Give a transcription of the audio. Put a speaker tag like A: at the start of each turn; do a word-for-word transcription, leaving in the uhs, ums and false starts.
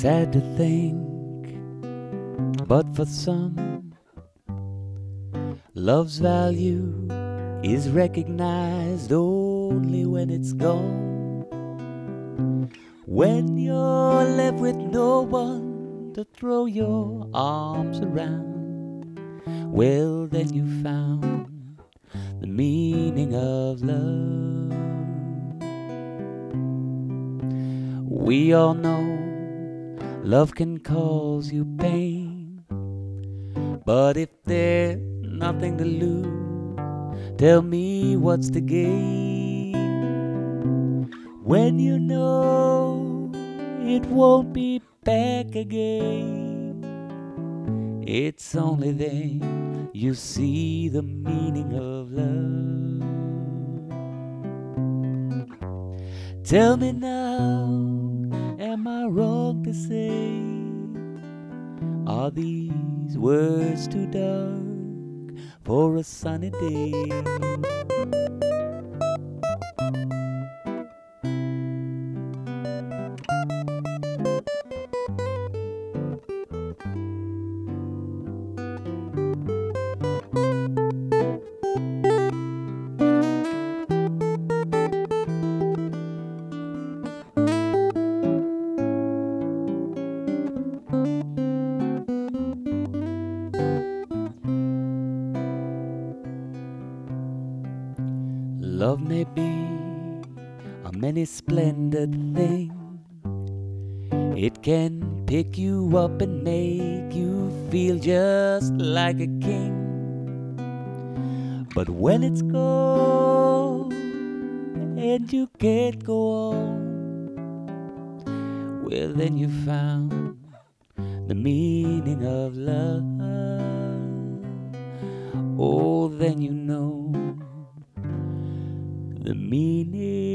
A: sad to think, but for some, love's value is recognized only when it's gone. When you're left with no one to throw your arms around, well, then you found the meaning of love. We all know love can cause you pain, but if there's nothing to lose, tell me what's the gain? When you know it won't be back again, it's only then you see the meaning of love. Tell me now, am I wrong to say, are these words too dark for a sunny day? Love may be a many splendid thing. It can pick you up and make you feel just like a king. But when it's gone and you can't go on, well, then you found the meaning of love. Oh, then you know the meaning